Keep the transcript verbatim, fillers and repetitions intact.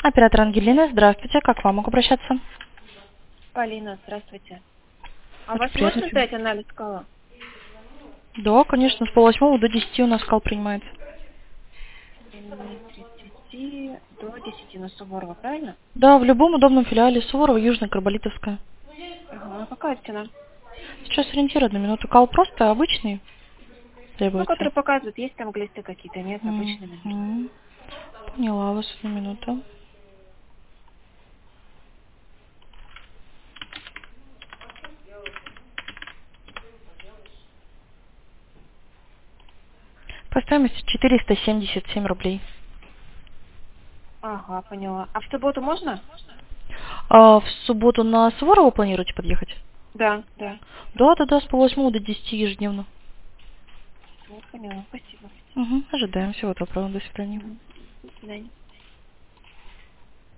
Оператор Ангелина, здравствуйте. Как к вам могу обращаться? Полина, здравствуйте. А у Очень вас приятно. можно сдать анализ кала? Да, конечно, с полвосьмого до десяти у нас кал принимается. С тридцати до десяти на Суворова, правильно? Да, в любом удобном филиале Суворова, Южная, Карболитовская. Ага, а какая цена? Сейчас ориентир одну минуту. Кал просто обычный Ну, требуется. которые показывают, есть там глисты какие-то, нет, обычные номер. Мгм. Поняла вас, одну минуту. По стоимости четыреста семьдесят семь рублей. Ага, поняла. А в субботу можно? А в субботу на Суворова планируете подъехать? Да, да. Да, да, да, с полвосьмого до десяти ежедневно. Вот, поняла. Спасибо. Угу, ожидаем. Всего доброго, до свидания. Мгм. До свидания.